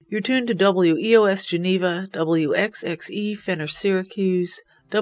You're tuned to WEOS Geneva, WXXE Fenner Syracuse,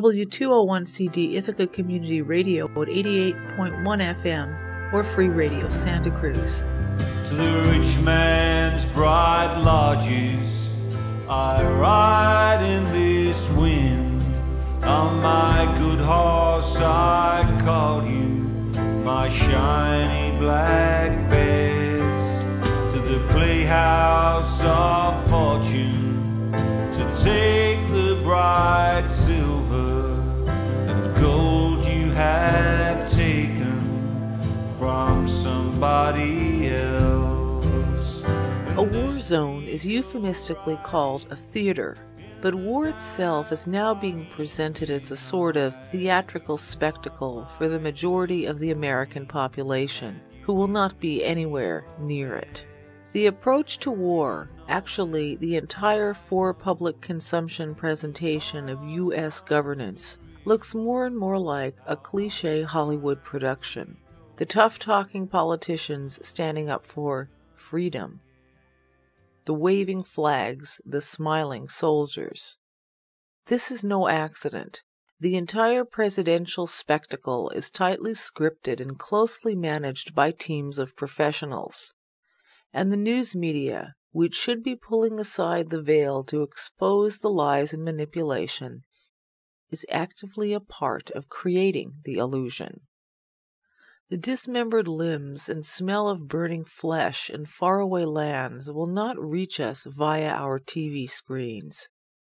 W201CD Ithaca Community Radio at 88.1 FM, or Free Radio Santa Cruz. To the rich man's bright lodges, I ride in this wind. On my good horse I call you, my shiny black bears, to the playhouse of fortune, to take the bright silver and gold you have taken from somebody else. A war zone is euphemistically called a theater, but war itself is now being presented as a sort of theatrical spectacle for the majority of the American population, who will not be anywhere near it. The approach to war, actually the entire for-public consumption presentation of U.S. governance, looks more and more like a cliché Hollywood production. The tough-talking politicians standing up for freedom. The waving flags, the smiling soldiers. This is no accident. The entire presidential spectacle is tightly scripted and closely managed by teams of professionals. And the news media, which should be pulling aside the veil to expose the lies and manipulation, is actively a part of creating the illusion. The dismembered limbs and smell of burning flesh in faraway lands will not reach us via our TV screens.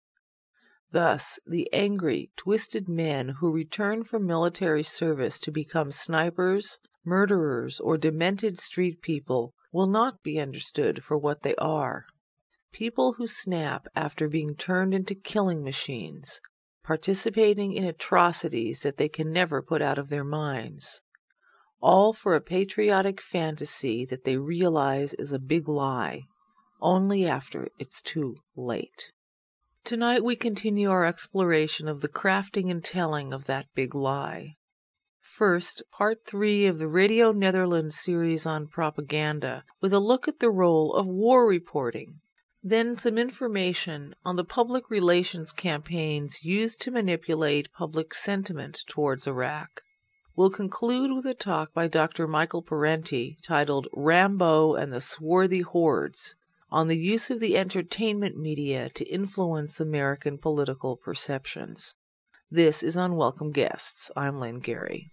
Thus, the angry, twisted men who return from military service to become snipers, murderers, or demented street people will not be understood for what they are. People who snap after being turned into killing machines, participating in atrocities that they can never put out of their minds. All for a patriotic fantasy that they realize is a big lie, only after it's too late. Tonight we continue our exploration of the crafting and telling of that big lie. First, Part 3 of the Radio Netherlands series on propaganda, with a look at the role of war reporting. Then some information on the public relations campaigns used to manipulate public sentiment towards Iraq. We'll conclude with a talk by Dr. Michael Parenti titled Rambo and the Swarthy Hordes, on the use of the entertainment media to influence American political perceptions. This is Unwelcome Guests. I'm Lynn Gary.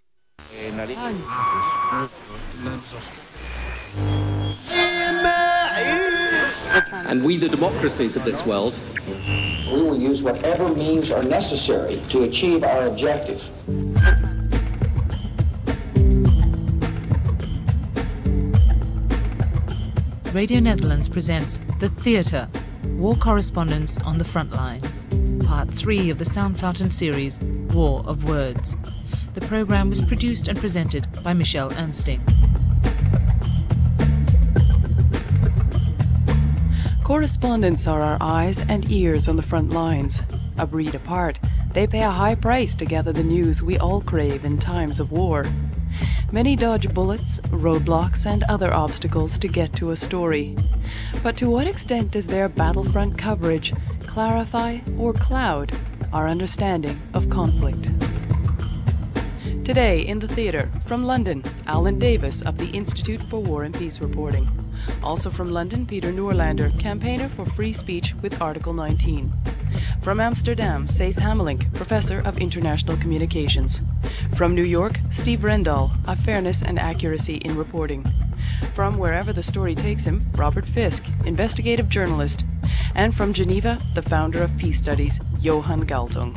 And we, the democracies of this world, we will use whatever means are necessary to achieve our objective. Radio Netherlands presents The Theatre, War Correspondence on the Front Line, Part 3 of the Sound Fountain series, War of Words. The program was produced and presented by Michelle Ernsting. Correspondents are our eyes and ears on the front lines. A breed apart, they pay a high price to gather the news we all crave in times of war. Many dodge bullets, roadblocks, and other obstacles to get to a story. But to what extent does their battlefront coverage clarify or cloud our understanding of conflict? Today in the theatre, from London, Alan Davis of the Institute for War and Peace Reporting. Also from London, Peter Noorlander, campaigner for free speech with Article 19. From Amsterdam, Cees Hamelink, Professor of International Communications. From New York, Steve Rendall, of Fairness and Accuracy in Reporting. From wherever the story takes him, Robert Fisk, investigative journalist. And from Geneva, the founder of Peace Studies, Johan Galtung.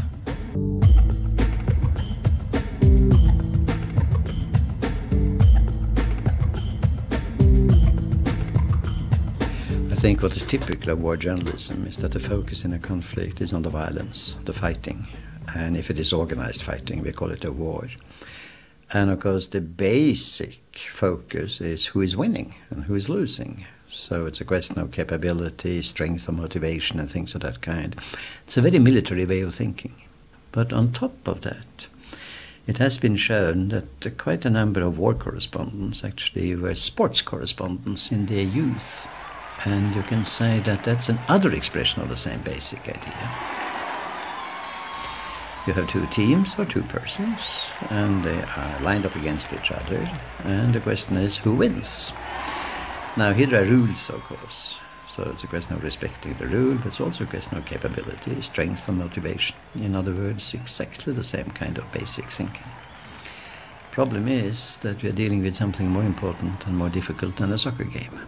I think what is typical of war journalism is that the focus in a conflict is on the violence, the fighting. And if it is organized fighting, we call it a war. And of course the basic focus is who is winning and who is losing. So it's a question of capability, strength or motivation and things of that kind. It's a very military way of thinking. But on top of that, it has been shown that quite a number of war correspondents actually were sports correspondents in their youth. And you can say that that's another expression of the same basic idea. You have two teams or two persons, and they are lined up against each other, and the question is who wins. Now here there are rules, of course, so it's a question of respecting the rule, but it's also a question of capability, strength and motivation. In other words, exactly the same kind of basic thinking. Problem is that we are dealing with something more important and more difficult than a soccer game.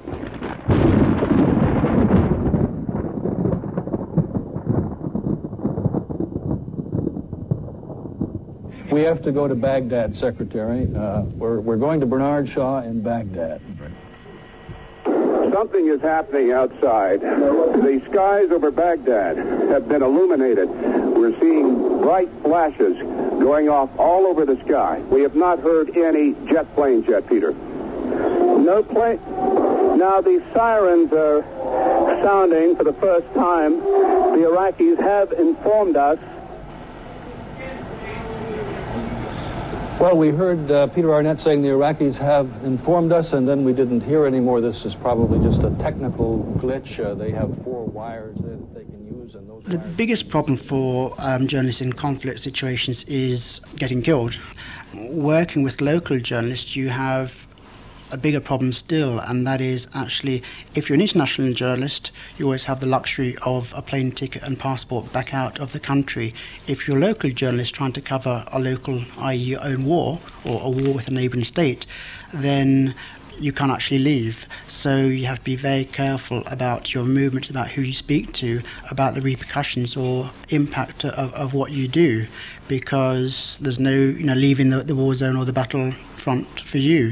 We have to go to Baghdad, Secretary. We're going to Bernard Shaw in Baghdad. Something is happening outside. The skies over Baghdad have been illuminated. We're seeing bright flashes going off all over the sky. We have not heard any jet planes yet, Peter. No plane. Now the sirens are sounding for the first time. The Iraqis have informed us. Well, we heard Peter Arnett saying the Iraqis have informed us, and then we didn't hear any more. This is probably just a technical glitch. They have 4 wires that they can use, and those. The biggest problem for journalists in conflict situations is getting killed. Working with local journalists, you have a bigger problem still, and that is actually, if you're an international journalist, you always have the luxury of a plane ticket and passport back out of the country. If you're a local journalist trying to cover a local, i.e. your own war, or a war with a neighbouring state, then you can't actually leave. So you have to be very careful about your movements, about who you speak to, about the repercussions or impact of what you do, because there's no leaving the war zone or the battlefront for you.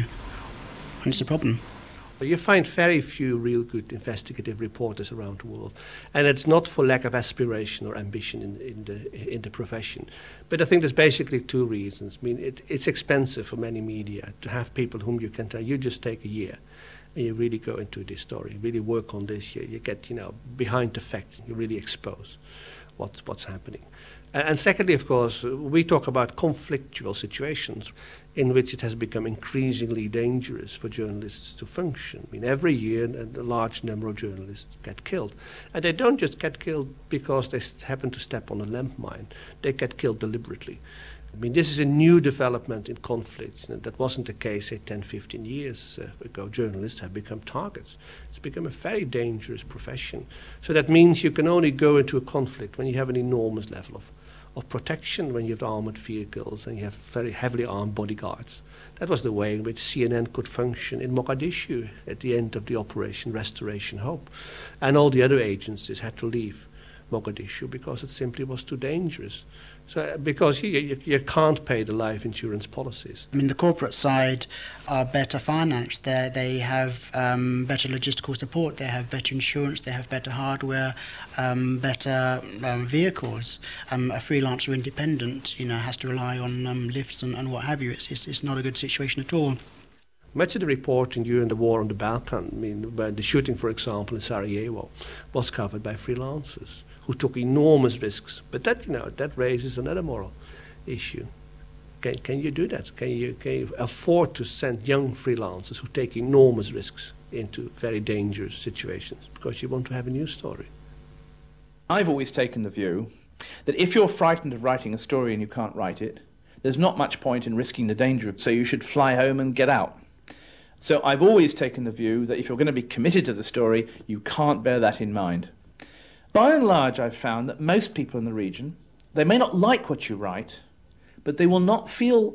And it's a problem. You find very few real good investigative reporters around the world, and it's not for lack of aspiration or ambition in the profession. But I think there's basically 2 reasons. I mean, it's expensive for many media to have people whom you can tell, you just take a year and you really go into this story, really work on this. You get behind the facts, you really expose what's happening. And secondly, of course, we talk about conflictual situations in which it has become increasingly dangerous for journalists to function. I mean, every year a large number of journalists get killed. And they don't just get killed because they happen to step on a landmine. They get killed deliberately. I mean, this is a new development in conflicts. That wasn't the case, say, 10, 15 years ago. Journalists have become targets. It's become a very dangerous profession. So that means you can only go into a conflict when you have an enormous level of protection, when you have armored vehicles and you have very heavily armed bodyguards. That was the way in which CNN could function in Mogadishu at the end of the Operation Restoration Hope. And all the other agencies had to leave Mogadishu because it simply was too dangerous. So because you can't pay the life insurance policies. I mean, the corporate side are better financed. They have better logistical support. They have better insurance. They have better hardware, better vehicles. A freelancer independent, has to rely on lifts and what have you. It's not a good situation at all. Much of the reporting during the war on the Balkan, I mean, when the shooting, for example, in Sarajevo, was covered by freelancers who took enormous risks. But that, that raises another moral issue. Can you do that? Can you afford to send young freelancers who take enormous risks into very dangerous situations because you want to have a news story? I've always taken the view that if you're frightened of writing a story and you can't write it, there's not much point in risking the danger, so you should fly home and get out. So I've always taken the view that if you're going to be committed to the story, you can't bear that in mind. By and large, I've found that most people in the region, they may not like what you write, but they will not feel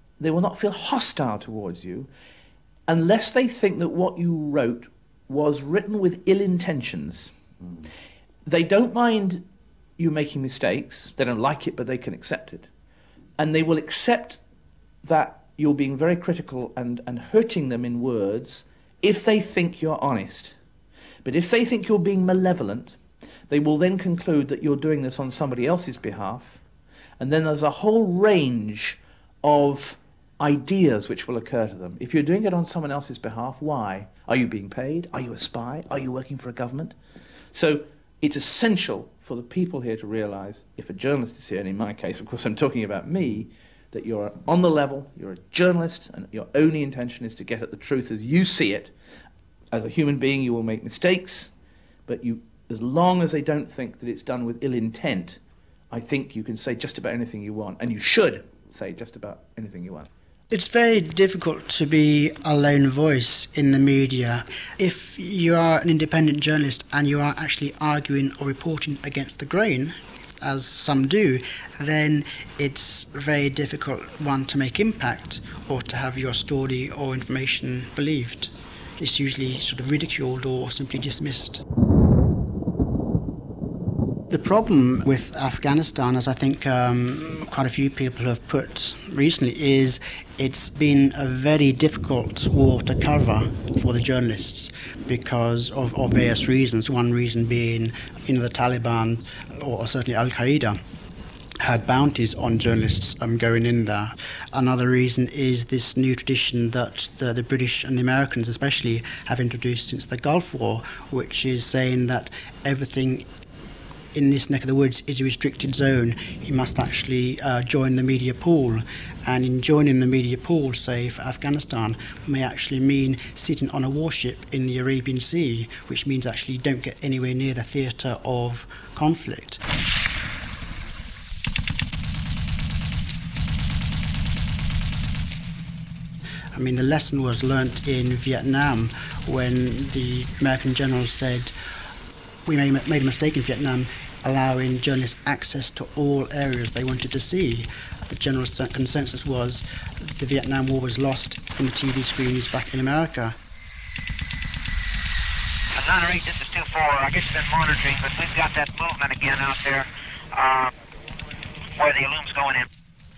hostile towards you unless they think that what you wrote was written with ill intentions. They don't mind you making mistakes. They don't like it, but they can accept it. And they will accept that you're being very critical and hurting them in words if they think you're honest. But if they think you're being malevolent, they will then conclude that you're doing this on somebody else's behalf. And then there's a whole range of ideas which will occur to them. If you're doing it on someone else's behalf, why? Are you being paid? Are you a spy? Are you working for a government? So it's essential for the people here to realize, if a journalist is here, and in my case, of course, I'm talking about me, that you're on the level, you're a journalist, and your only intention is to get at the truth as you see it, As a human being, you will make mistakes, but as long as they don't think that it's done with ill intent, I think you can say just about anything you want, and you should say just about anything you want. It's very difficult to be a lone voice in the media. If you are an independent journalist and you are actually arguing or reporting against the grain, as some do, then it's very difficult, one, to make impact or to have your story or information believed. It's usually sort of ridiculed or simply dismissed. The problem with Afghanistan, as I think quite a few people have put recently, is it's been a very difficult war to cover for the journalists because of various reasons. One reason being, the Taliban, or certainly Al-Qaeda, had bounties on journalists going in there. Another reason is this new tradition that the British and the Americans especially have introduced since the Gulf War, which is saying that everything in this neck of the woods is a restricted zone. You must actually join the media pool, and in joining the media pool, say for Afghanistan, may actually mean sitting on a warship in the Arabian Sea, which means actually you don't get anywhere near the theatre of conflict. I mean, the lesson was learnt in Vietnam when the American generals said, we made a mistake in Vietnam allowing journalists access to all areas they wanted to see. The general consensus was the Vietnam War was lost on the TV screens back in America. 908, this is 2-4. I guess you've been monitoring, but we've got that movement again out there where the illume's going in.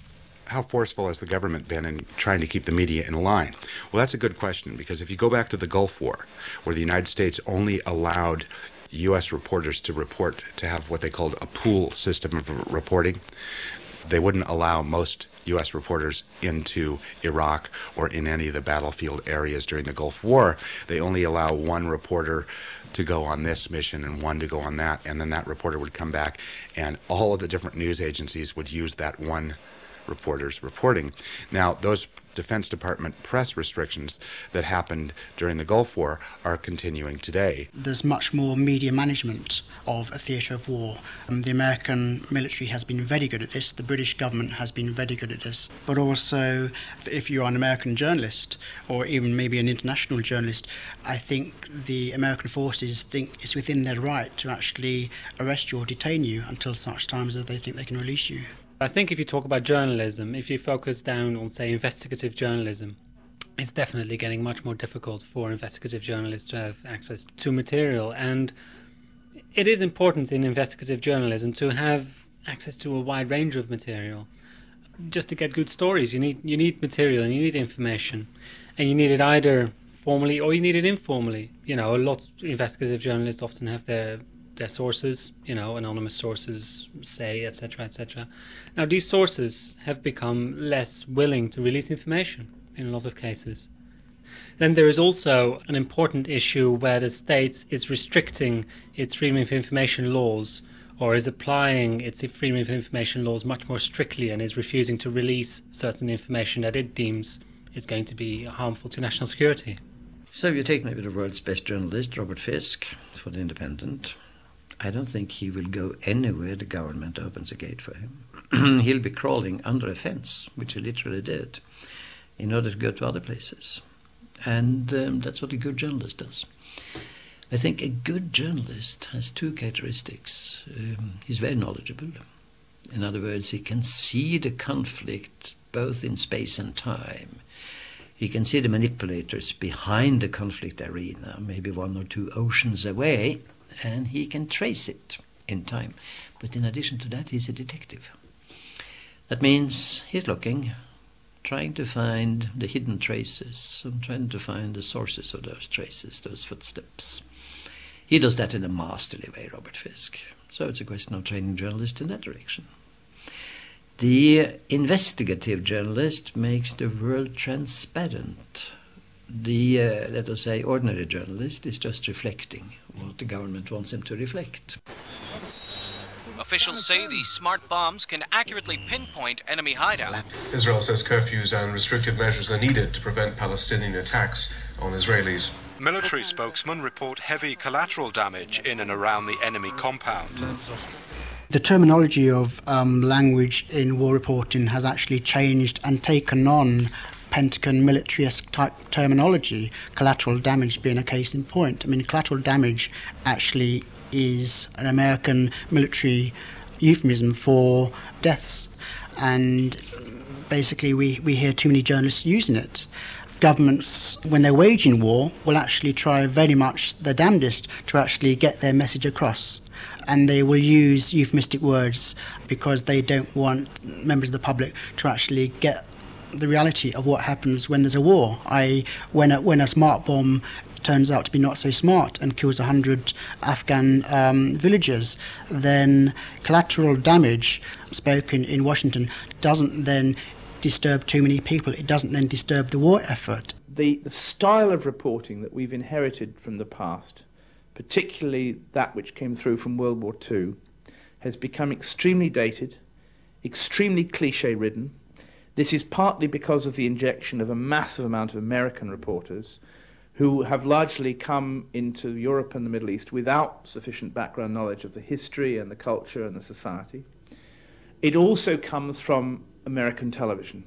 How forceful has the government been in trying to keep the media in line? Well, that's a good question, because if you go back to the Gulf War, where the United States only allowed U.S. reporters to report, to have what they called a pool system of reporting, they wouldn't allow most U.S. reporters into Iraq or in any of the battlefield areas during the Gulf War. They only allow one reporter to go on this mission and one to go on that, and then that reporter would come back, and all of the different news agencies would use that one reporter's reporting. Now, those Defense Department press restrictions that happened during the Gulf War are continuing today. There's much more media management of a theatre of war. The American military has been very good at this, the British government has been very good at this, but also if you're an American journalist or even maybe an international journalist, I think the American forces think it's within their right to actually arrest you or detain you until such times as they think they can release you. I think if you talk about journalism, if you focus down on, say, investigative journalism, it's definitely getting much more difficult for investigative journalists to have access to material. And it is important in investigative journalism to have access to a wide range of material. Just to get good stories, you need material and you need information. And you need it either formally or you need it informally. A lot of investigative journalists often have their sources, anonymous sources, say, etc., etc. Now, these sources have become less willing to release information in a lot of cases. Then there is also an important issue where the state is restricting its freedom of information laws, or is applying its freedom of information laws much more strictly and is refusing to release certain information that it deems is going to be harmful to national security. So you take maybe the world's best journalist, Robert Fisk, for The Independent. I don't think he will go anywhere the government opens a gate for him. He'll be crawling under a fence, which he literally did, in order to go to other places. And that's what a good journalist does. I think a good journalist has two characteristics. He's very knowledgeable. In other words, he can see the conflict both in space and time. He can see the manipulators behind the conflict arena, maybe 1 or 2 oceans away, and he can trace it in time. But in addition to that, he's a detective. That means he's looking, trying to find the hidden traces, and trying to find the sources of those traces, those footsteps. He does that in a masterly way, Robert Fisk. So it's a question of training journalists in that direction. The investigative journalist makes the world transparent. The, let us say, ordinary journalist is just reflecting what the government wants him to reflect. Officials say these smart bombs can accurately pinpoint enemy hideouts. Israel says curfews and restrictive measures are needed to prevent Palestinian attacks on Israelis. Military spokesmen report heavy collateral damage in and around the enemy compound. The terminology of language in war reporting has actually changed and taken on Pentagon military-esque type terminology, collateral damage being a case in point. I mean, collateral damage actually is an American military euphemism for deaths, and basically we hear too many journalists using it. Governments, when they're waging war, will actually try very much their damnedest to actually get their message across, and they will use euphemistic words because they don't want members of the public to actually get the reality of what happens when there's a war. When a smart bomb turns out to be not so smart and kills 100 Afghan villagers, then collateral damage spoken in Washington doesn't then disturb too many people. It doesn't then disturb the war effort. The style of reporting that we've inherited from the past, particularly that which came through from World War II, has become extremely dated, extremely cliché-ridden. This is partly because of the injection of a massive amount of American reporters who have largely come into Europe and the Middle East without sufficient background knowledge of the history and the culture and the society. It also comes from American television.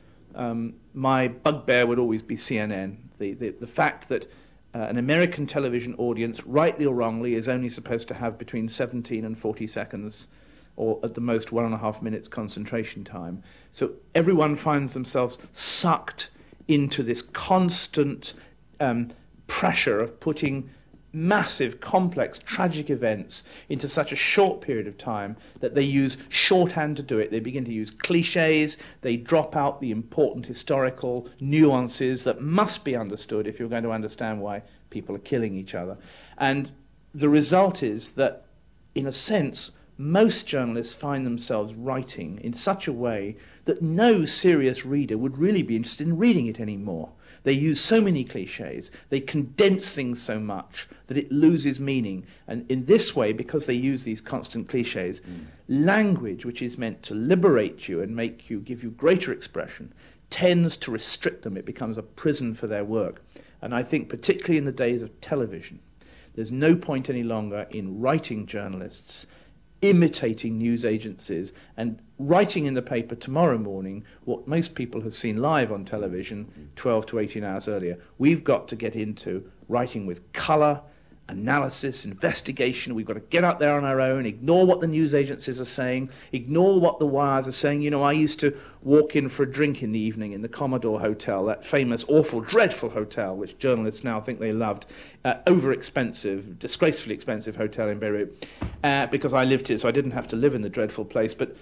My bugbear would always be CNN. The fact that an American television audience, rightly or wrongly, is only supposed to have between 17 and 40 seconds, or at the most 1.5 minutes concentration time. So everyone finds themselves sucked into this constant pressure of putting massive, complex, tragic events into such a short period of time that they use shorthand to do it. They begin to use cliches, they drop out the important historical nuances that must be understood if you're going to understand why people are killing each other. And the result is that, in a sense, most journalists find themselves writing in such a way that no serious reader would really be interested in reading it anymore. They use so many cliches, they condense things so much that it loses meaning. And in this way, because they use these constant cliches, language which is meant to liberate you and make you, give you greater expression, tends to restrict them. It becomes a prison for their work. And I think particularly in the days of television, there's no point any longer in writing journalists imitating news agencies and writing in the paper tomorrow morning what most people have seen live on television 12 to 18 hours earlier. We've got to get into writing with colour, analysis, investigation. We've got to get out there on our own, ignore what the news agencies are saying, ignore what the wires are saying. You know, I used to walk in for a drink in the evening in the Commodore Hotel, that famous, awful, dreadful hotel, which journalists now think they loved, over-expensive, disgracefully expensive hotel in Beirut, because I lived here, so I didn't have to live in the dreadful place, but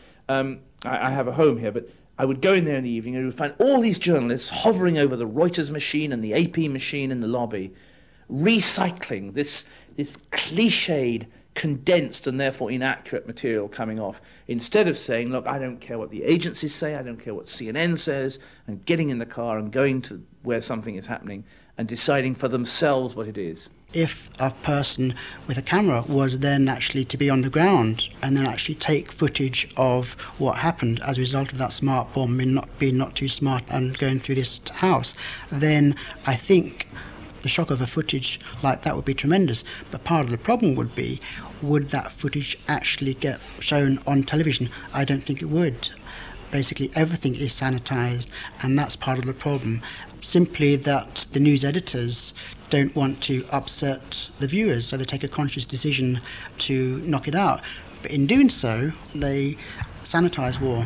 I have a home here, but I would go in there in the evening and I would find all these journalists hovering over the Reuters machine and the AP machine in the lobby, recycling this cliched, condensed and therefore inaccurate material coming off, instead of saying, look, I don't care what the agencies say, I don't care what CNN says, and getting in the car and going to where something is happening and deciding for themselves what it is. If a person with a camera was then actually to be on the ground and then actually take footage of what happened as a result of that smart bomb being not too smart and going through this house, then I think the shock of a footage like that would be tremendous. But part of the problem would be, would that footage actually get shown on television? I don't think it would. Basically everything is sanitized, and that's part of the problem. Simply that the news editors don't want to upset the viewers, so they take a conscious decision to knock it out. But in doing so, they sanitize war.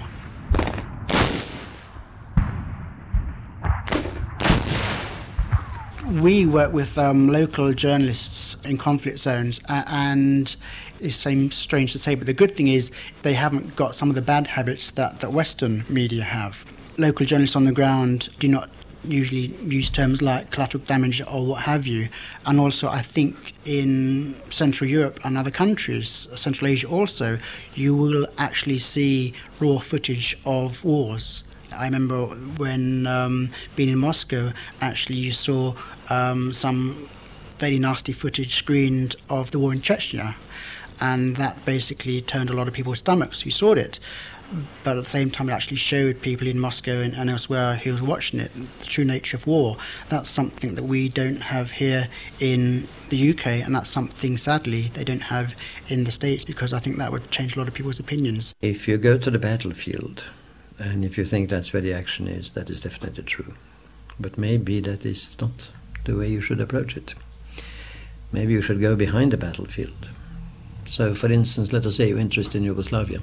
We work with local journalists in conflict zones, and it seems strange to say, but the good thing is they haven't got some of the bad habits that Western media have. Local journalists on the ground do not usually use terms like collateral damage or what have you, and also I think in Central Europe and other countries, Central Asia also, you will actually see raw footage of wars. I remember when being in Moscow, actually you saw some very nasty footage screened of the war in Chechnya, and that basically turned a lot of people's stomachs who saw it. But at the same time, it actually showed people in Moscow and elsewhere who was watching it the true nature of war. That's something that we don't have here in the UK, and that's something, sadly, they don't have in the States, because I think that would change a lot of people's opinions. If you go to the battlefield, and if you think that's where the action is, that is definitely true. But maybe that is not the way you should approach it. Maybe you should go behind the battlefield. So, for instance, let us say you're interested in Yugoslavia.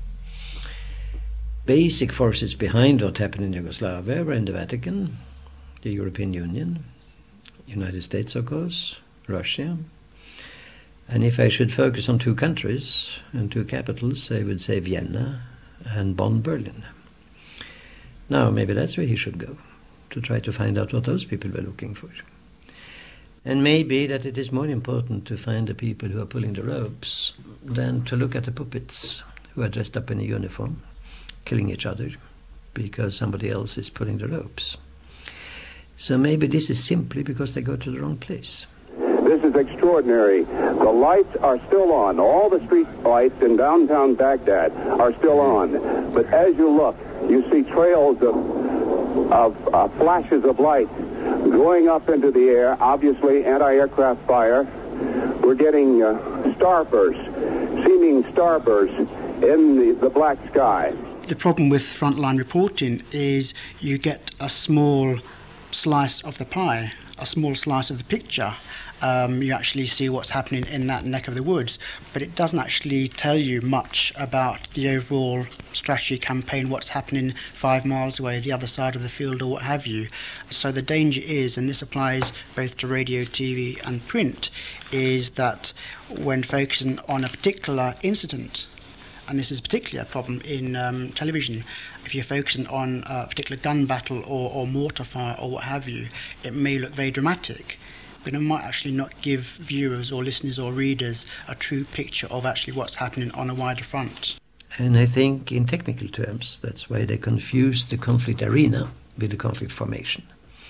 Basic forces behind what happened in Yugoslavia were in the Vatican, the European Union, United States, of course, Russia. And if I should focus on two countries and two capitals, I would say Vienna and Bonn, Berlin. Now, maybe that's where he should go, to try to find out what those people were looking for. And maybe that it is more important to find the people who are pulling the ropes than to look at the puppets who are dressed up in a uniform, killing each other because somebody else is pulling the ropes. So maybe this is simply because they go to the wrong place. This is extraordinary. The lights are still on. All the street lights in downtown Baghdad are still on. But as you look, you see trails of flashes of light going up into the air, obviously anti-aircraft fire. We're getting starbursts, seeming starbursts in the black sky. The problem with frontline reporting is you get a small slice of the pie, a small slice of the picture. You actually see what's happening in that neck of the woods, but it doesn't actually tell you much about the overall strategy campaign, what's happening 5 miles away, the other side of the field, or what have you. So the danger is, and this applies both to radio, TV and print, is that when focusing on a particular incident, and this is particularly a problem in television, if you're focusing on a particular gun battle or mortar fire or what have you, it may look very dramatic, but it might actually not give viewers or listeners or readers a true picture of actually what's happening on a wider front. And I think in technical terms, that's why they confuse the conflict arena with the conflict formation.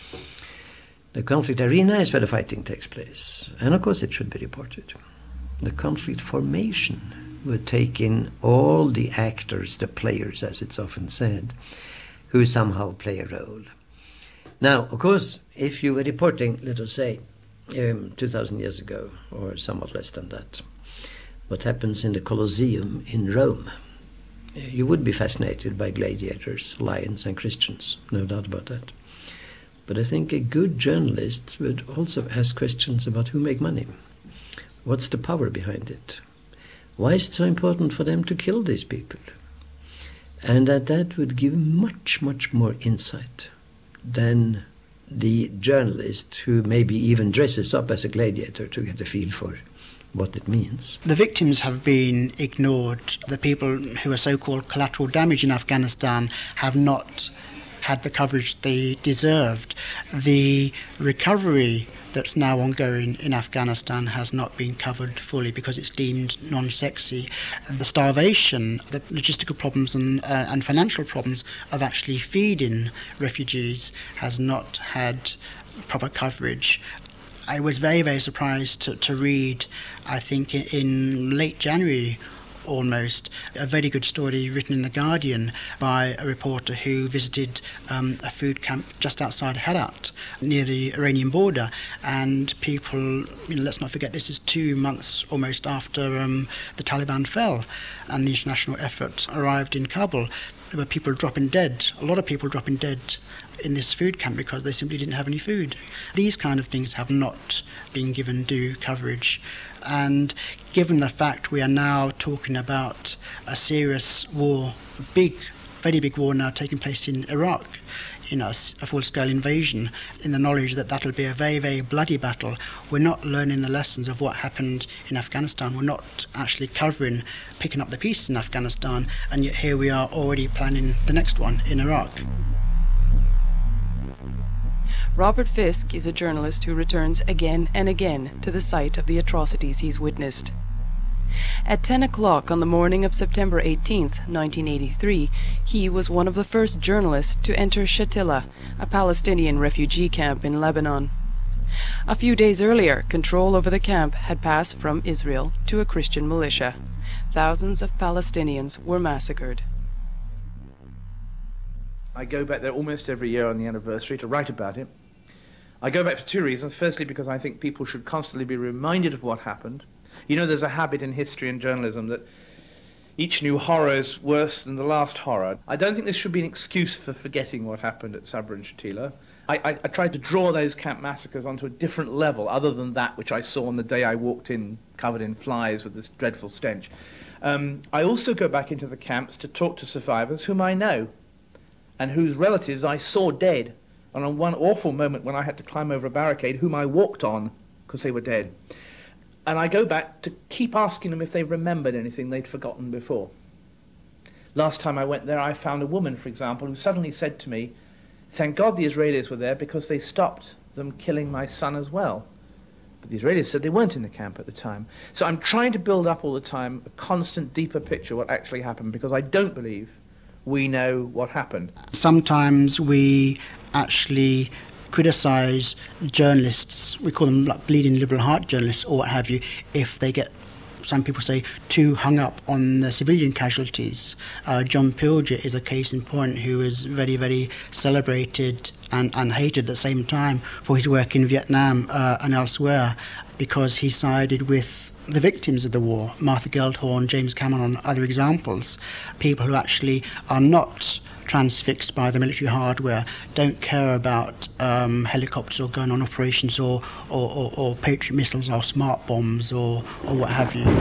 The conflict arena is where the fighting takes place, and of course it should be reported. The conflict formation would take in all the actors, the players, as it's often said, who somehow play a role. Now, of course, if you were reporting, let us say, 2,000 years ago, or somewhat less than that, what happens in the Colosseum in Rome, you would be fascinated by gladiators, lions and Christians, no doubt about that. But I think a good journalist would also ask questions about who make money. What's the power behind it? Why is it so important for them to kill these people? And that would give much, much more insight than the journalist who maybe even dresses up as a gladiator to get a feel for what it means. The victims have been ignored. The people who are so-called collateral damage in Afghanistan have not had the coverage they deserved. The recovery that's now ongoing in Afghanistan has not been covered fully because it's deemed non-sexy. The starvation, the logistical problems and financial problems of actually feeding refugees has not had proper coverage. I was very, very surprised to read, I think in late January almost, a very good story written in The Guardian by a reporter who visited a food camp just outside Herat near the Iranian border, and people, let's not forget, this is 2 months almost after the Taliban fell and the international effort arrived in Kabul. There were people dropping dead, a lot of people dropping dead in this food camp because they simply didn't have any food. These kind of things have not been given due coverage, and given the fact we are now talking about a serious war, a big, very big war now taking place in Iraq, a full-scale invasion, in the knowledge that that'll be a very, very bloody battle, we're not learning the lessons of what happened in Afghanistan. We're not actually covering, picking up the pieces in Afghanistan, and yet here we are already planning the next one in Iraq. Robert Fisk is a journalist who returns again and again to the site of the atrocities he's witnessed. At 10 o'clock on the morning of September 18th, 1983, he was one of the first journalists to enter Shatila, a Palestinian refugee camp in Lebanon. A few days earlier, control over the camp had passed from Israel to a Christian militia. Thousands of Palestinians were massacred. I go back there almost every year on the anniversary to write about it. I go back for two reasons. Firstly, because I think people should constantly be reminded of what happened. You know, there's a habit in history and journalism that each new horror is worse than the last horror. I don't think this should be an excuse for forgetting what happened at Sabra and Shatila. I tried to draw those camp massacres onto a different level other than that which I saw on the day I walked in covered in flies with this dreadful stench. I also go back into the camps to talk to survivors whom I know and whose relatives I saw dead, and on one awful moment when I had to climb over a barricade, whom I walked on because they were dead. And I go back to keep asking them if they remembered anything they'd forgotten before. Last time I went there, I found a woman, for example, who suddenly said to me, "Thank God the Israelis were there because they stopped them killing my son as well." But the Israelis said they weren't in the camp at the time. So I'm trying to build up all the time a constant, deeper picture of what actually happened, because I don't believe we know what happened. Sometimes we actually criticize journalists, we call them like bleeding liberal heart journalists or what have you, if they get, some people say, too hung up on the civilian casualties. John Pilger is a case in point, who is very, very celebrated and hated at the same time for his work in Vietnam and elsewhere, because he sided with the victims of the war, Martha Gellhorn, James Cameron, other examples, people who actually are not transfixed by the military hardware, don't care about helicopters or going on operations or Patriot missiles or smart bombs or what have you.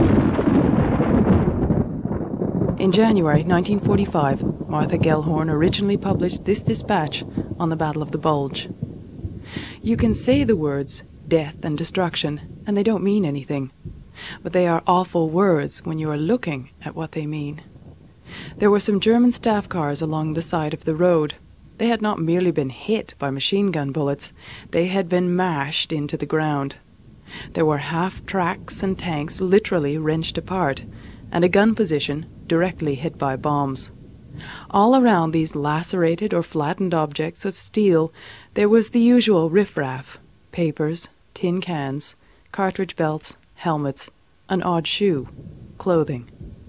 In January 1945, Martha Gellhorn originally published this dispatch on the Battle of the Bulge. You can say the words death and destruction, and they don't mean anything. But they are awful words when you are looking at what they mean. There were some German staff cars along the side of the road. They had not merely been hit by machine gun bullets, they had been mashed into the ground. There were half-tracks and tanks literally wrenched apart, and a gun position directly hit by bombs. All around these lacerated or flattened objects of steel there was the usual riffraff: papers, tin cans, cartridge belts, helmets, an odd shoe, clothing.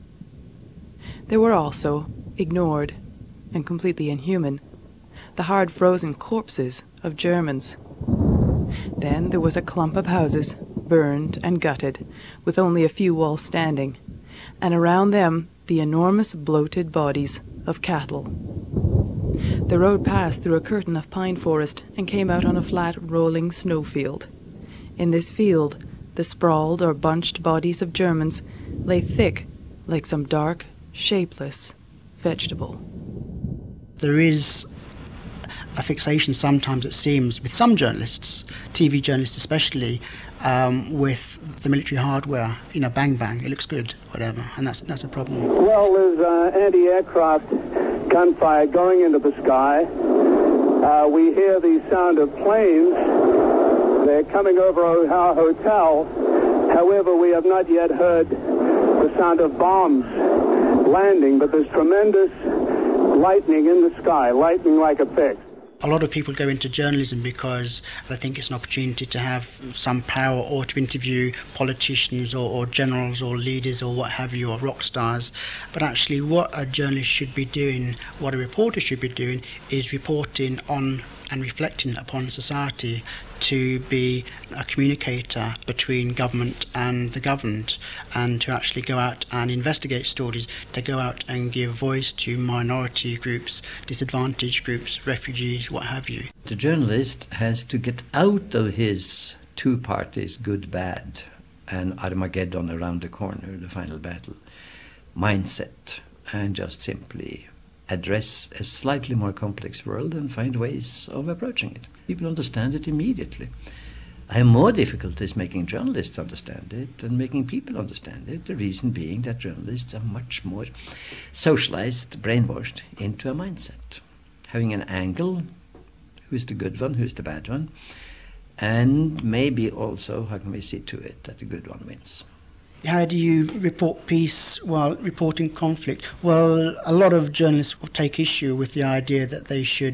There were also, ignored and completely inhuman, the hard frozen corpses of Germans. Then there was a clump of houses, burned and gutted, with only a few walls standing, and around them the enormous bloated bodies of cattle. The road passed through a curtain of pine forest and came out on a flat rolling snowfield. In this field the sprawled or bunched bodies of Germans lay thick like some dark, shapeless vegetable. There is a fixation sometimes, it seems, with some journalists, TV journalists especially, with the military hardware. You know, bang bang, it looks good, whatever, and that's a problem. Well, there's anti-aircraft gunfire going into the sky. We hear the sound of planes. They're coming over our hotel. However, we have not yet heard the sound of bombs landing, but there's tremendous lightning in the sky, lightning like a fix. A lot of people go into journalism because they think it's an opportunity to have some power or to interview politicians or generals or leaders or what have you, or rock stars. But actually what a journalist should be doing, what a reporter should be doing, is reporting on and reflecting upon society, to be a communicator between government and the governed, and to actually go out and investigate stories, to go out and give voice to minority groups, disadvantaged groups, refugees, what have you. The journalist has to get out of his two parties, good, bad, and Armageddon around the corner, the final battle, mindset, and just simply address a slightly more complex world and find ways of approaching it. People understand it immediately. I have more difficulties making journalists understand it and making people understand it, the reason being that journalists are much more socialized, brainwashed into a mindset, having an angle, who's the good one, who's the bad one, and maybe also how can we see to it that the good one wins. How do you report peace while reporting conflict? Well, a lot of journalists will take issue with the idea that they should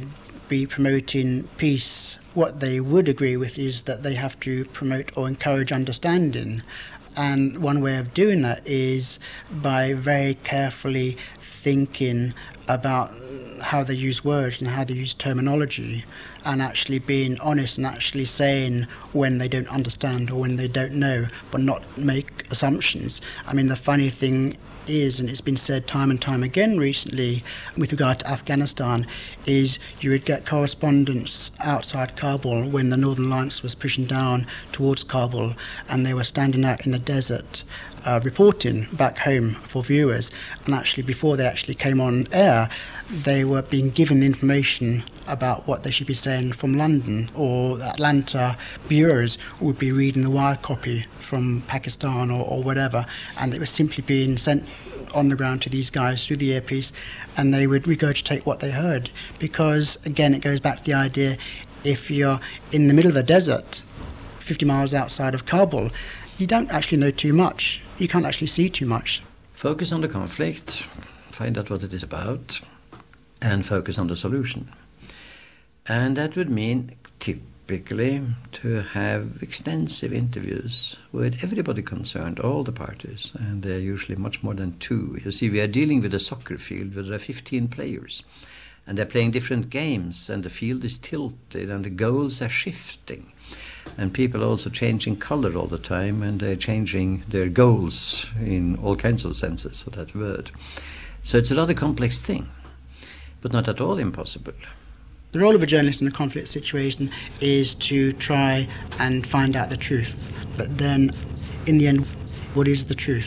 be promoting peace. What they would agree with is that they have to promote or encourage understanding. And one way of doing that is by very carefully thinking about how they use words and how they use terminology, and actually being honest and actually saying when they don't understand or when they don't know, but not make assumptions. I mean, the funny thing is, and it's been said time and time again recently with regard to Afghanistan, is you would get correspondents outside Kabul when the Northern Alliance was pushing down towards Kabul, and they were standing out in the desert reporting back home for viewers, and actually before they actually came on air they were being given information about what they should be saying from London, or Atlanta bureaus would be reading the wire copy from Pakistan or whatever, and it was simply being sent on the ground to these guys through the earpiece, and they would regurgitate what they heard. Because again, it goes back to the idea, if you're in the middle of the desert 50 miles outside of Kabul, you don't actually know too much, you can't actually see too much. Focus on the conflict, find out what it is about, and focus on the solution. And that would mean typically to have extensive interviews with everybody concerned, all the parties, and they're usually much more than two. You see, we are dealing with a soccer field where there are 15 players, and they're playing different games, and the field is tilted, and the goals are shifting, and people are also changing color all the time, and they're changing their goals in all kinds of senses of that word. So it's a rather complex thing, but not at all impossible. The role of a journalist in a conflict situation is to try and find out the truth. But then, in the end, what is the truth?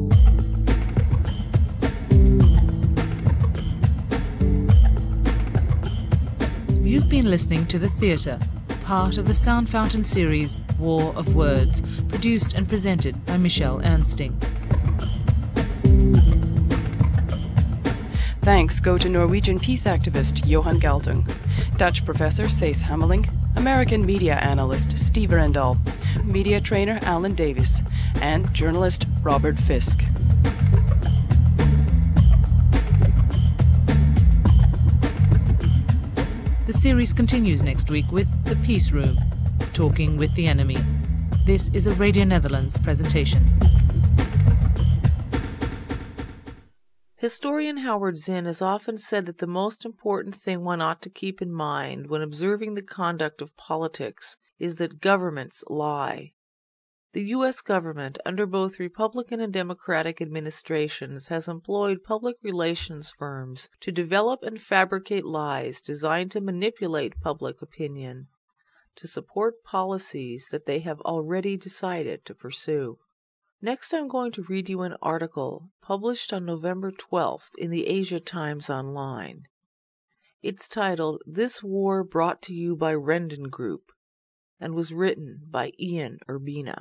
You've been listening to The Theatre, part of the Sound Fountain series War of Words, produced and presented by Michelle Ernsting. Thanks go to Norwegian peace activist Johan Galtung, Dutch professor Cees Hameling, American media analyst Steve Rendall, media trainer Alan Davis, and journalist Robert Fisk. The series continues next week with The Peace Room, Talking with the Enemy. This is a Radio Netherlands presentation. Historian Howard Zinn has often said that the most important thing one ought to keep in mind when observing the conduct of politics is that governments lie. The U.S. government, under both Republican and Democratic administrations, has employed public relations firms to develop and fabricate lies designed to manipulate public opinion, to support policies that they have already decided to pursue. Next, I'm going to read you an article published on November 12th in the Asia Times Online. It's titled, "This War Brought to You by Rendon Group," and was written by Ian Urbina.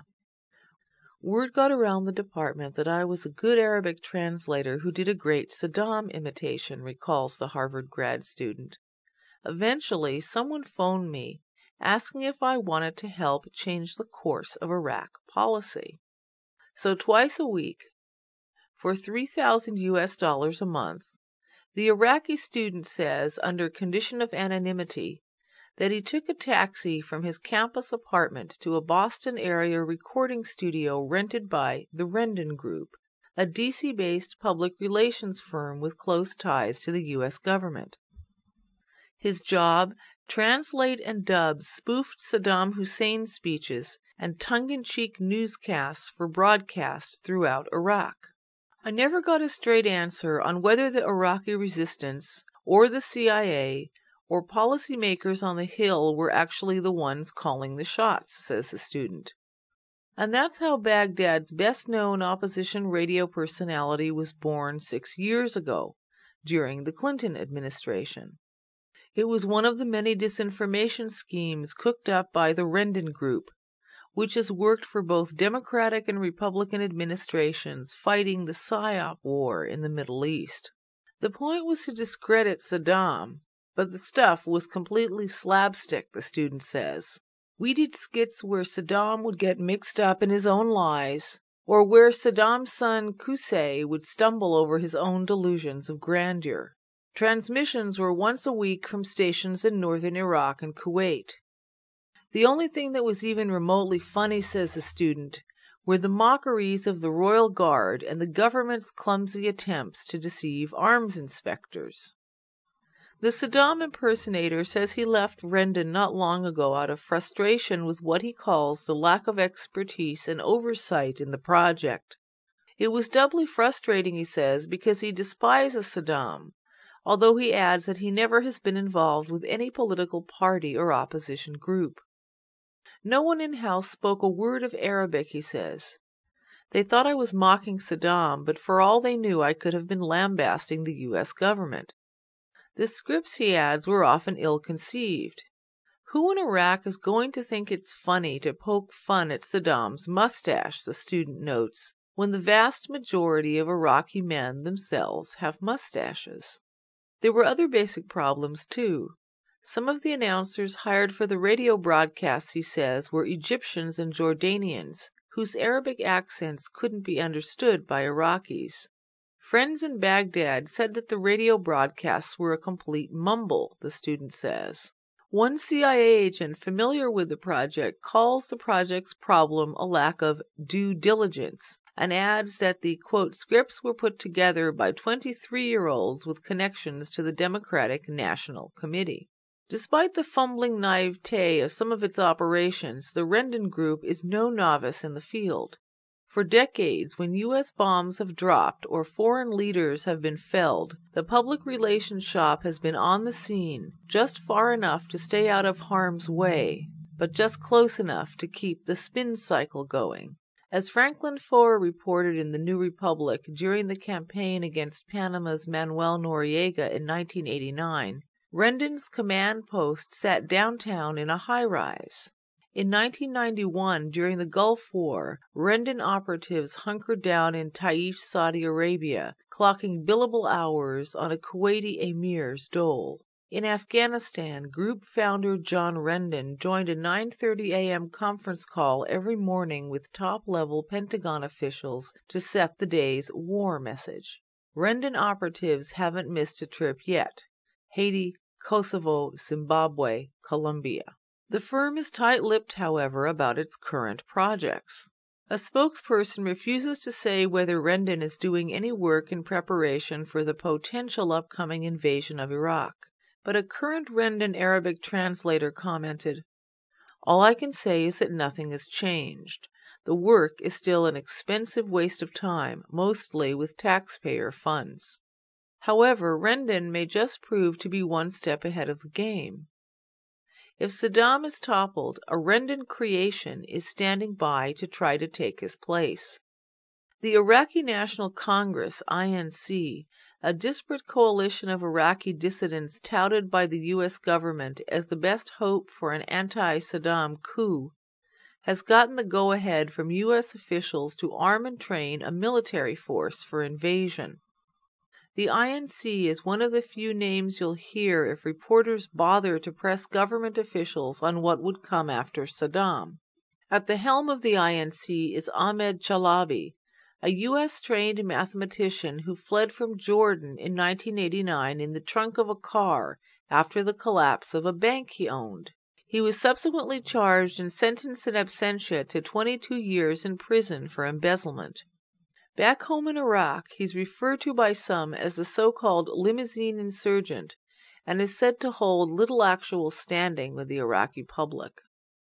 Word got around the department that I was a good Arabic translator who did a great Saddam imitation, recalls the Harvard grad student. Eventually, someone phoned me asking if I wanted to help change the course of Iraq policy. So twice a week, for $3,000 a month, the Iraqi student says, under condition of anonymity, that he took a taxi from his campus apartment to a Boston area recording studio rented by the Rendon Group, a DC-based public relations firm with close ties to the U.S. government. His job, translate and dub spoofed Saddam Hussein speeches and tongue-in-cheek newscasts for broadcast throughout Iraq. I never got a straight answer on whether the Iraqi resistance, or the CIA, or policymakers on the Hill were actually the ones calling the shots, says the student. And that's how Baghdad's best-known opposition radio personality was born 6 years ago, during the Clinton administration. It was one of the many disinformation schemes cooked up by the Rendon Group, which has worked for both Democratic and Republican administrations fighting the PSYOP war in the Middle East. The point was to discredit Saddam, but the stuff was completely slapstick, the student says. We did skits where Saddam would get mixed up in his own lies, or where Saddam's son Qusay would stumble over his own delusions of grandeur. Transmissions were once a week from stations in northern Iraq and Kuwait. The only thing that was even remotely funny, says the student, were the mockeries of the Royal Guard and the government's clumsy attempts to deceive arms inspectors. The Saddam impersonator says he left Rendon not long ago out of frustration with what he calls the lack of expertise and oversight in the project. It was doubly frustrating, he says, because he despises Saddam, although he adds that he never has been involved with any political party or opposition group. No one in-house spoke a word of Arabic, he says. They thought I was mocking Saddam, but for all they knew I could have been lambasting the U.S. government. The scripts, he adds, were often ill-conceived. Who in Iraq is going to think it's funny to poke fun at Saddam's mustache, the student notes, when the vast majority of Iraqi men themselves have mustaches? There were other basic problems, too. Some of the announcers hired for the radio broadcasts, he says, were Egyptians and Jordanians, whose Arabic accents couldn't be understood by Iraqis. Friends in Baghdad said that the radio broadcasts were a complete mumble, the student says. One CIA agent familiar with the project calls the project's problem a lack of due diligence, and adds that the, quote, scripts were put together by 23-year-olds with connections to the Democratic National Committee. Despite the fumbling naivete of some of its operations, the Rendon Group is no novice in the field. For decades, when U.S. bombs have dropped or foreign leaders have been felled, the public relations shop has been on the scene, just far enough to stay out of harm's way, but just close enough to keep the spin cycle going. As Franklin Foer reported in the New Republic during the campaign against Panama's Manuel Noriega in 1989, Rendon's command post sat downtown in a high-rise. In 1991, during the Gulf War, Rendon operatives hunkered down in Taif, Saudi Arabia, clocking billable hours on a Kuwaiti emir's dole. In Afghanistan, group founder John Rendon joined a 9:30 a.m. conference call every morning with top-level Pentagon officials to set the day's war message. Rendon operatives haven't missed a trip yet. Haiti, Kosovo, Zimbabwe, Colombia. The firm is tight-lipped, however, about its current projects. A spokesperson refuses to say whether Rendon is doing any work in preparation for the potential upcoming invasion of Iraq. But a current Rendon Arabic translator commented, "All I can say is that nothing has changed. The work is still an expensive waste of time, mostly with taxpayer funds." However, Rendon may just prove to be one step ahead of the game. If Saddam is toppled, a Rendon creation is standing by to try to take his place. The Iraqi National Congress, INC, a disparate coalition of Iraqi dissidents touted by the U.S. government as the best hope for an anti-Saddam coup, has gotten the go-ahead from U.S. officials to arm and train a military force for invasion. The INC is one of the few names you'll hear if reporters bother to press government officials on what would come after Saddam. At the helm of the INC is Ahmed Chalabi, a U.S.-trained mathematician who fled from Jordan in 1989 in the trunk of a car after the collapse of a bank he owned. He was subsequently charged and sentenced in absentia to 22 years in prison for embezzlement. Back home in Iraq, he's referred to by some as the so-called limousine insurgent and is said to hold little actual standing with the Iraqi public.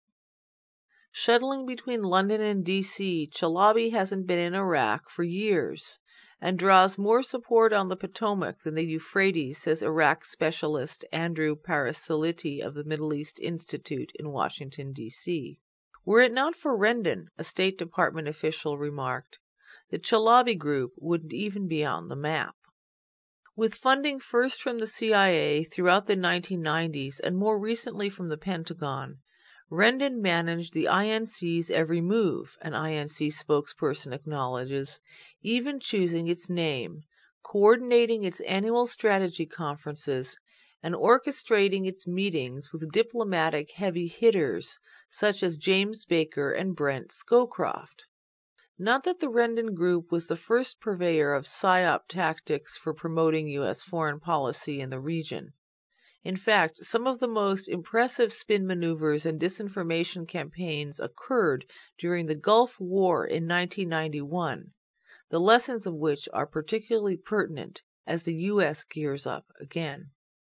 Shuttling between London and D.C., Chalabi hasn't been in Iraq for years and draws more support on the Potomac than the Euphrates, says Iraq specialist Andrew Parasiliti of the Middle East Institute in Washington, D.C. Were it not for Rendon, a State Department official remarked, the Chalabi Group wouldn't even be on the map. With funding first from the CIA throughout the 1990s and more recently from the Pentagon, Rendon managed the INC's every move, an INC spokesperson acknowledges, even choosing its name, coordinating its annual strategy conferences, and orchestrating its meetings with diplomatic heavy hitters such as James Baker and Brent Scowcroft. Not that the Rendon Group was the first purveyor of PSYOP tactics for promoting U.S. foreign policy in the region. In fact, some of the most impressive spin maneuvers and disinformation campaigns occurred during the Gulf War in 1991, the lessons of which are particularly pertinent as the U.S. gears up again.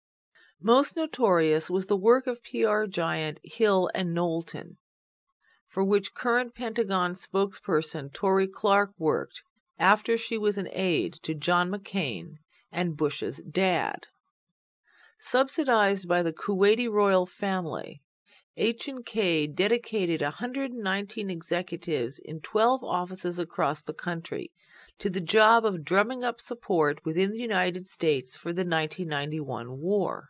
Most notorious was the work of PR giant Hill and Knowlton, for which current Pentagon spokesperson Tory Clark worked after she was an aide to John McCain and Bush's dad. Subsidized by the Kuwaiti royal family, H&K dedicated 119 executives in 12 offices across the country to the job of drumming up support within the United States for the 1991 war.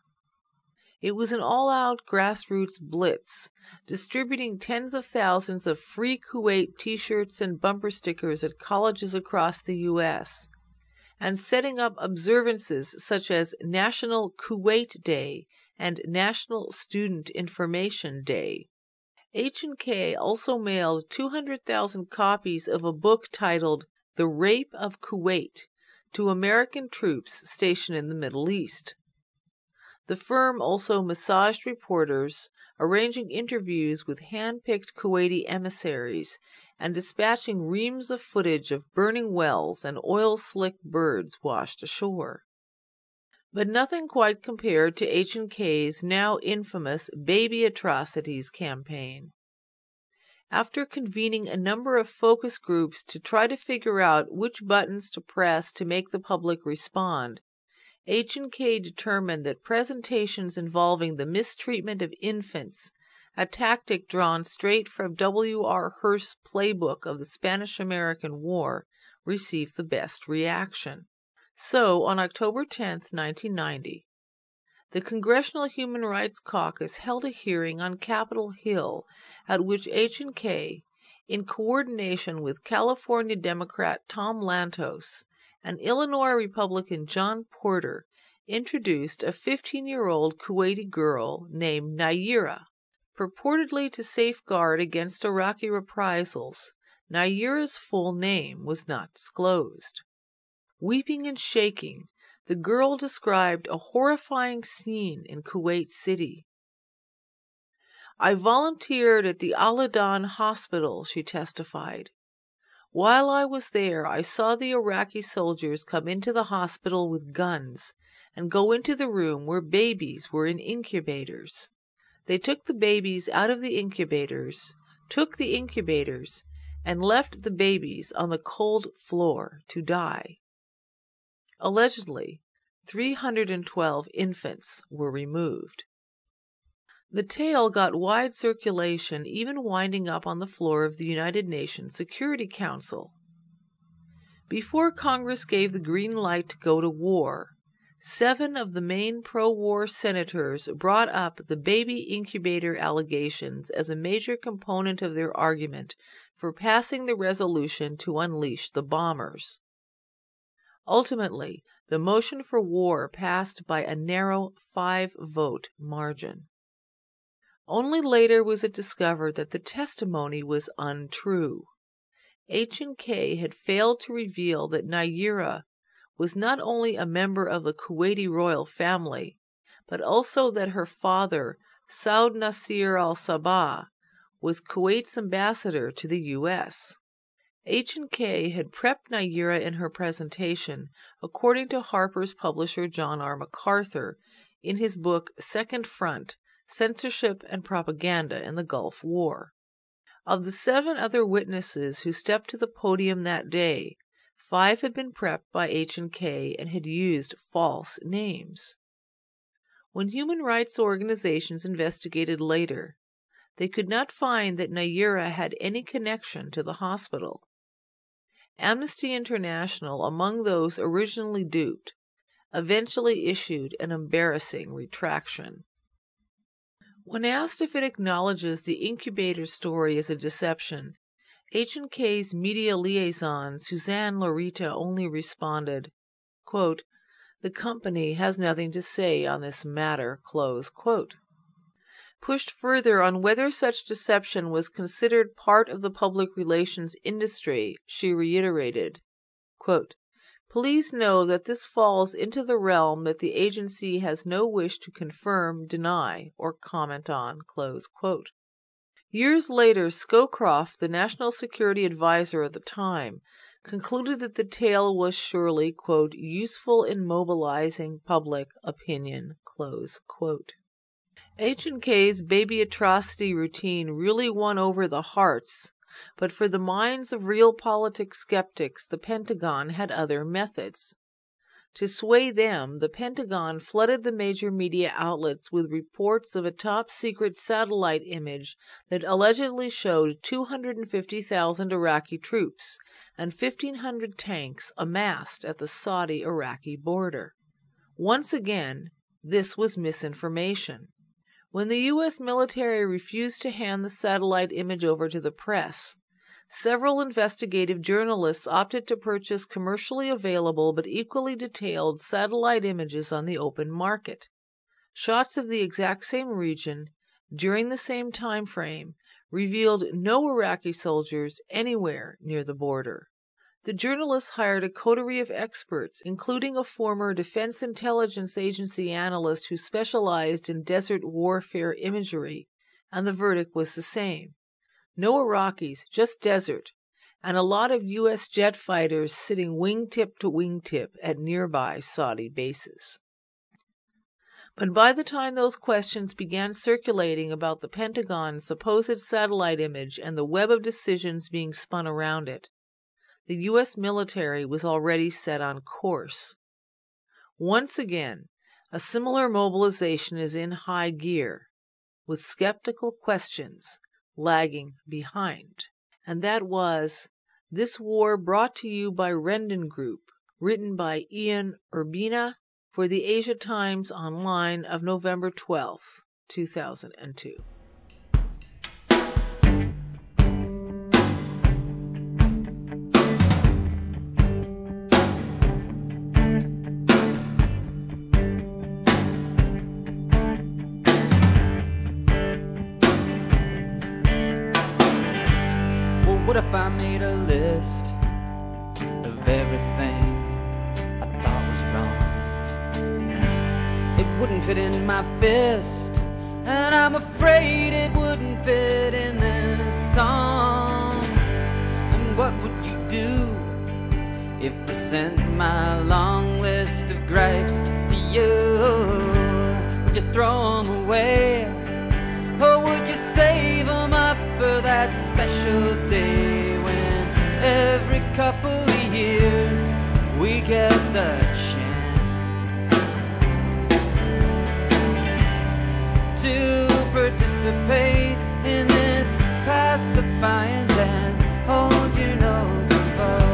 It was an all-out grassroots blitz, distributing tens of thousands of free Kuwait T-shirts and bumper stickers at colleges across the U.S., and setting up observances such as National Kuwait Day and National Student Information Day. H&K also mailed 200,000 copies of a book titled The Rape of Kuwait to American troops stationed in the Middle East. The firm also massaged reporters, arranging interviews with hand-picked Kuwaiti emissaries, and dispatching reams of footage of burning wells and oil-slick birds washed ashore. But nothing quite compared to H&K's now infamous Baby Atrocities campaign. After convening a number of focus groups to try to figure out which buttons to press to make the public respond, H&K determined that presentations involving the mistreatment of infants, a tactic drawn straight from W.R. Hearst's playbook of the Spanish-American War, received the best reaction. So, on October 10, 1990, the Congressional Human Rights Caucus held a hearing on Capitol Hill at which H&K, in coordination with California Democrat Tom Lantos and Illinois Republican John Porter, introduced a 15-year-old Kuwaiti girl named Nayirah, purportedly to safeguard against Iraqi reprisals. Nayirah's full name was not disclosed. Weeping and shaking, the girl described a horrifying scene in Kuwait City. "I volunteered at the Al-Adan hospital," she testified. "While I was there, I saw the Iraqi soldiers come into the hospital with guns and go into the room where babies were in incubators. They took the babies out of the incubators, and left the babies on the cold floor to die." Allegedly, 312 infants were removed. The tale got wide circulation, even winding up on the floor of the United Nations Security Council. Before Congress gave the green light to go to war, 7 of the main pro-war senators brought up the baby incubator allegations as a major component of their argument for passing the resolution to unleash the bombers. Ultimately, the motion for war passed by a narrow 5-vote margin. Only later was it discovered that the testimony was untrue. H&K had failed to reveal that Nayirah was not only a member of the Kuwaiti royal family, but also that her father, Saud Nasir al-Sabah, was Kuwait's ambassador to the U.S. H&K had prepped Nayirah in her presentation, according to Harper's publisher John R. MacArthur, in his book Second Front, Censorship and Propaganda in the Gulf War. Of the 7 other witnesses who stepped to the podium that day, 5 had been prepped by H&K and had used false names. When human rights organizations investigated later, they could not find that Nayirah had any connection to the hospital. Amnesty International, among those originally duped, eventually issued an embarrassing retraction. When asked if it acknowledges the incubator story as a deception, H&K's media liaison, Suzanne Lorita, only responded, quote, "The company has nothing to say on this matter," close quote. Pushed further on whether such deception was considered part of the public relations industry, she reiterated, quote, "Please know that this falls into the realm that the agency has no wish to confirm, deny, or comment on." Close quote. Years later, Scowcroft, the National Security Advisor at the time, concluded that the tale was surely, quote, "useful in mobilizing public opinion." Close quote. H&K's baby atrocity routine really won over the hearts, but for the minds of real politics skeptics, the Pentagon had other methods. To sway them, the Pentagon flooded the major media outlets with reports of a top-secret satellite image that allegedly showed 250,000 Iraqi troops and 1,500 tanks amassed at the Saudi-Iraqi border. Once again, this was misinformation. When the U.S. military refused to hand the satellite image over to the press, several investigative journalists opted to purchase commercially available but equally detailed satellite images on the open market. Shots of the exact same region, during the same time frame, revealed no Iraqi soldiers anywhere near the border. The journalists hired a coterie of experts, including a former Defense Intelligence Agency analyst who specialized in desert warfare imagery, and the verdict was the same. No Iraqis, just desert, and a lot of U.S. jet fighters sitting wingtip to wingtip at nearby Saudi bases. But by the time those questions began circulating about the Pentagon's supposed satellite image and the web of decisions being spun around it, the U.S. military was already set on course. Once again, a similar mobilization is in high gear, with skeptical questions lagging behind. And that was This War, brought to you by Rendon Group, written by Ian Urbina for the Asia Times Online of November 12, 2002. What if I made a list of everything I thought was wrong? It wouldn't fit in my fist, and I'm afraid it wouldn't fit in this song. And what would you do if I sent my long list of gripes to you? Would you throw them away, or would you save them up for that special day when every couple of years we get the chance to participate in this pacifying dance? Hold your nose and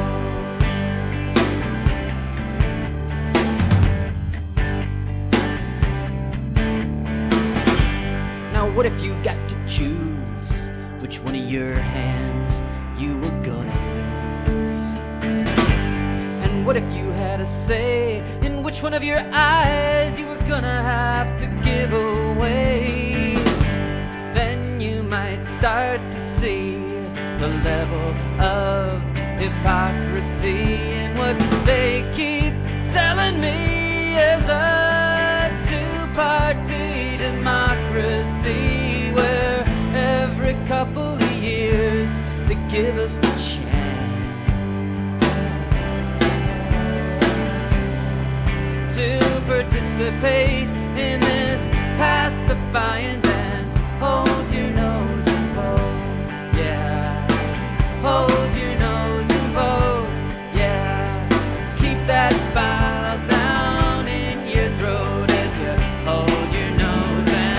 vote. Now what if you got to choose which one of your hands you were gonna lose? And what if you had a say in which one of your eyes you were gonna have to give away? Then you might start to see the level of hypocrisy in what they keep selling me as a two-party democracy, where every couple of years they give us the chance to participate in this pacifying dance. Hold your nose and vote, yeah. Hold your nose and vote, yeah. Keep that bile down in your throat as you hold your nose and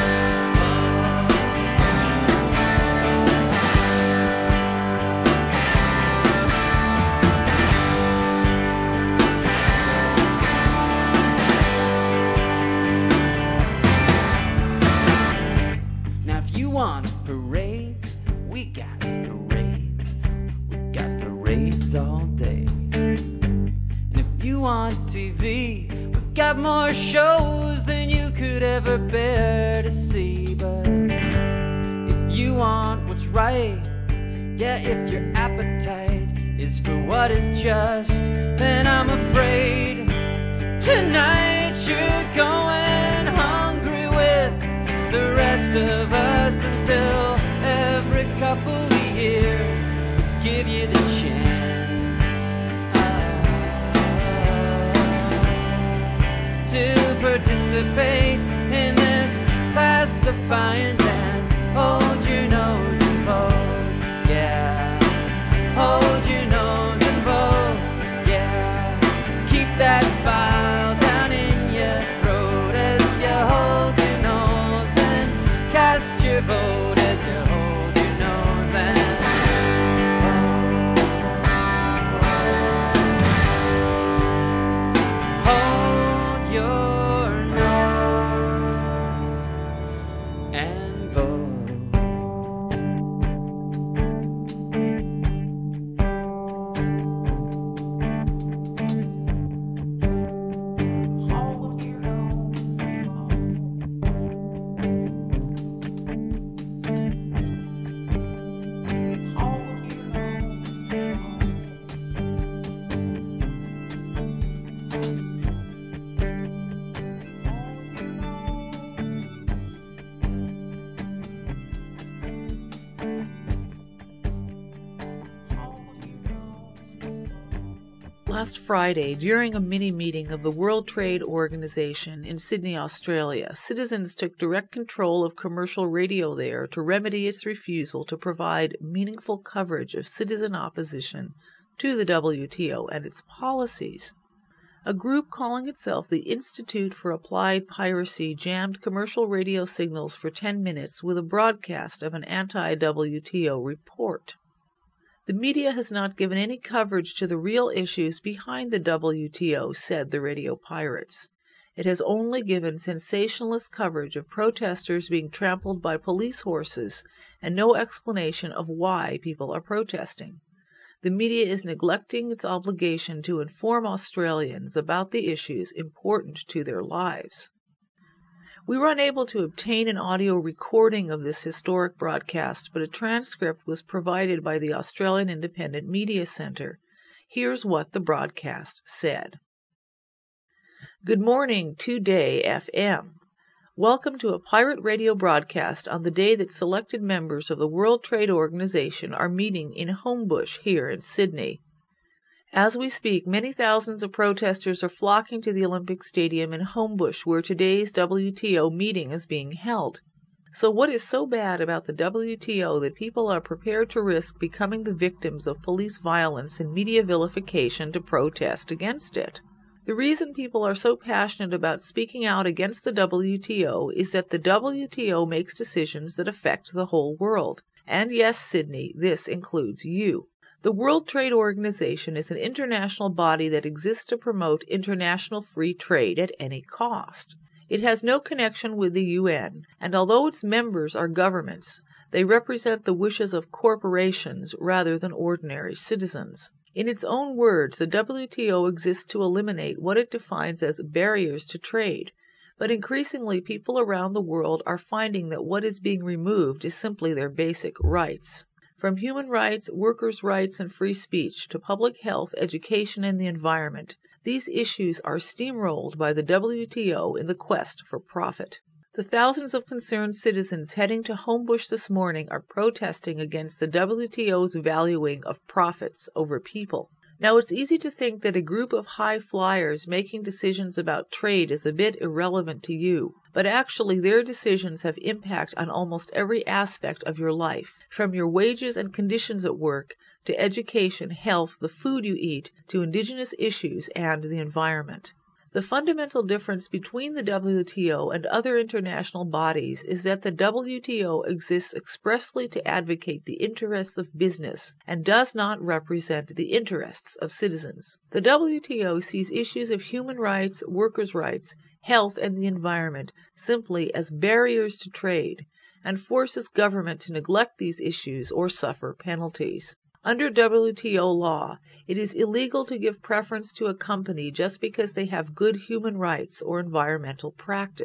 want parades, we got parades. We got parades all day. And if you want TV, we got more shows than you could ever bear to see. But if you want what's right, yeah, if your appetite is for what is just, then I'm afraid tonight you're going hungry with the rest of us until every couple of years we give you the chance to participate in this pacifying dance. Hold your nose and vote, yeah. Hold your nose and vote, yeah. Keep that file down in your throat as you hold your nose and cast your vote as you hold your nose and hold your nose and vote. Last Friday, during a mini-meeting of the World Trade Organization in Sydney, Australia, citizens took direct control of commercial radio there to remedy its refusal to provide meaningful coverage of citizen opposition to the WTO and its policies. A group calling itself the Institute for Applied Piracy jammed commercial radio signals for 10 minutes with a broadcast of an anti-WTO report. The media has not given any coverage to the real issues behind the WTO, said the radio pirates. It has only given sensationalist coverage of protesters being trampled by police horses and no explanation of why people are protesting. The media is neglecting its obligation to inform Australians about the issues important to their lives. We were unable to obtain an audio recording of this historic broadcast, but a transcript was provided by the Australian Independent Media Centre. Here's what the broadcast said. Good morning, 2Day FM. Welcome to a pirate radio broadcast on the day that selected members of the World Trade Organization are meeting in Homebush here in Sydney. As we speak, many thousands of protesters are flocking to the Olympic Stadium in Homebush, where today's WTO meeting is being held. So what is so bad about the WTO that people are prepared to risk becoming the victims of police violence and media vilification to protest against it? The reason people are so passionate about speaking out against the WTO is that the WTO makes decisions that affect the whole world. And yes, Sydney, this includes you. The World Trade Organization is an international body that exists to promote international free trade at any cost. It has no connection with the UN, and although its members are governments, they represent the wishes of corporations rather than ordinary citizens. In its own words, the WTO exists to eliminate what it defines as barriers to trade, but increasingly people around the world are finding that what is being removed is simply their basic rights. From human rights, workers' rights, and free speech to public health, education, and the environment, these issues are steamrolled by the WTO in the quest for profit. The thousands of concerned citizens heading to Homebush this morning are protesting against the WTO's valuing of profits over people. Now, it's easy to think that a group of high flyers making decisions about trade is a bit irrelevant to you, but actually their decisions have impact on almost every aspect of your life, from your wages and conditions at work, to education, health, the food you eat, to indigenous issues and the environment. The fundamental difference between the WTO and other international bodies is that the WTO exists expressly to advocate the interests of business and does not represent the interests of citizens. The WTO sees issues of human rights, workers' rights, health, and the environment simply as barriers to trade, and forces government to neglect these issues or suffer penalties. Under WTO law, it is illegal to give preference to a company just because they have good human rights or environmental practice.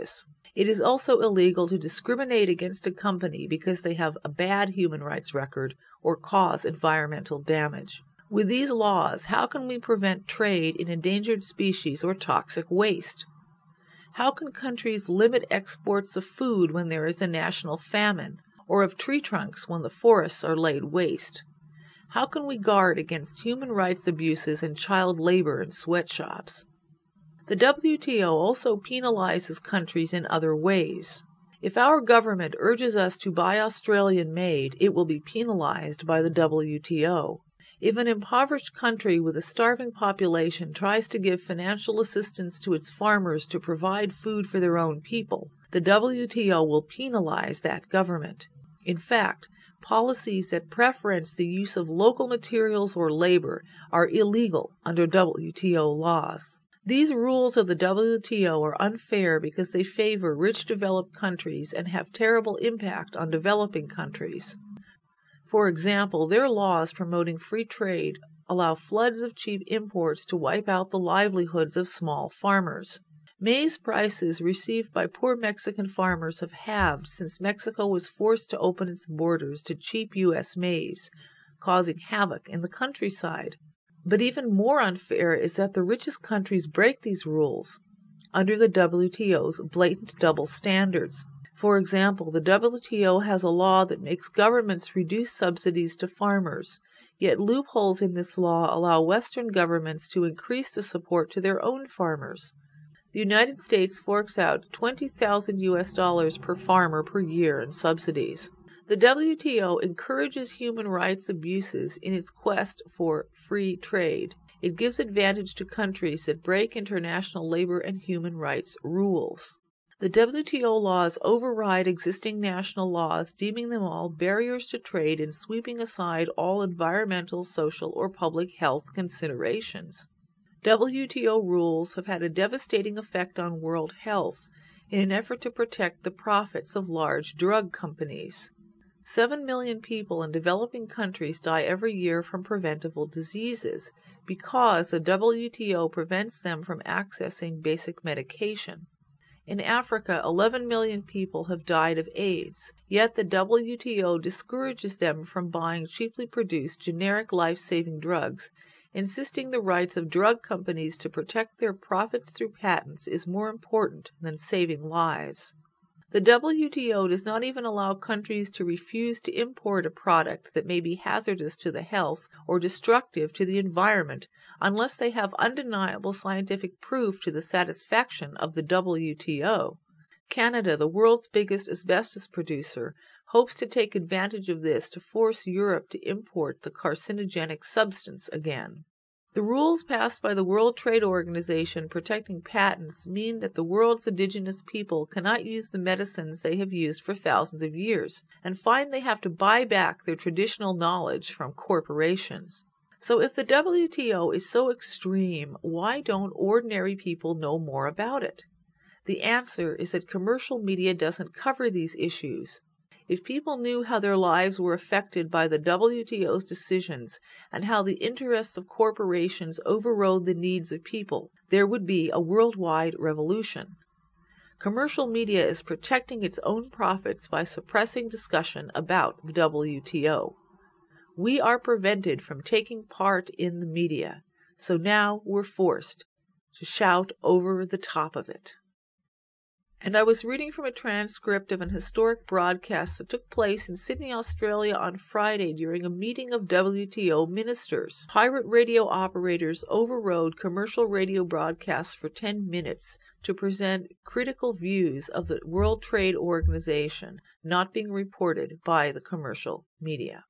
It is also illegal to discriminate against a company because they have a bad human rights record or cause environmental damage. With these laws, how can we prevent trade in endangered species or toxic waste? How can countries limit exports of food when there is a national famine, or of tree trunks when the forests are laid waste? How can we guard against human rights abuses and child labor in sweatshops? The WTO also penalizes countries in other ways. If our government urges us to buy Australian-made, it will be penalized by the WTO. If an impoverished country with a starving population tries to give financial assistance to its farmers to provide food for their own people, the WTO will penalize that government. In fact, policies that preference the use of local materials or labor are illegal under WTO laws. These rules of the WTO are unfair because they favor rich developed countries and have terrible impact on developing countries. For example, their laws promoting free trade allow floods of cheap imports to wipe out the livelihoods of small farmers. Maize prices received by poor Mexican farmers have halved since Mexico was forced to open its borders to cheap U.S. maize, causing havoc in the countryside. But even more unfair is that the richest countries break these rules under the WTO's blatant double standards. For example, the WTO has a law that makes governments reduce subsidies to farmers, yet loopholes in this law allow Western governments to increase the support to their own farmers. The United States forks out $20,000 per farmer per year in subsidies. The WTO encourages human rights abuses in its quest for free trade. It gives advantage to countries that break international labor and human rights rules. The WTO laws override existing national laws, deeming them all barriers to trade and sweeping aside all environmental, social, or public health considerations. WTO rules have had a devastating effect on world health in an effort to protect the profits of large drug companies. 7 million people in developing countries die every year from preventable diseases because the WTO prevents them from accessing basic medication. In Africa, 11 million people have died of AIDS, yet the WTO discourages them from buying cheaply produced generic life-saving drugs, insisting the rights of drug companies to protect their profits through patents is more important than saving lives. The WTO does not even allow countries to refuse to import a product that may be hazardous to the health or destructive to the environment unless they have undeniable scientific proof to the satisfaction of the WTO. Canada, the world's biggest asbestos producer, hopes to take advantage of this to force Europe to import the carcinogenic substance again. The rules passed by the World Trade Organization protecting patents mean that the world's indigenous people cannot use the medicines they have used for thousands of years, and find they have to buy back their traditional knowledge from corporations. So if the WTO is so extreme, why don't ordinary people know more about it? The answer is that commercial media doesn't cover these issues. If people knew how their lives were affected by the WTO's decisions and how the interests of corporations overrode the needs of people, there would be a worldwide revolution. Commercial media is protecting its own profits by suppressing discussion about the WTO. We are prevented from taking part in the media, so now we're forced to shout over the top of it. And I was reading from a transcript of an historic broadcast that took place in Sydney, Australia on Friday during a meeting of WTO ministers. Pirate radio operators overrode commercial radio broadcasts for 10 minutes to present critical views of the World Trade Organization not being reported by the commercial media.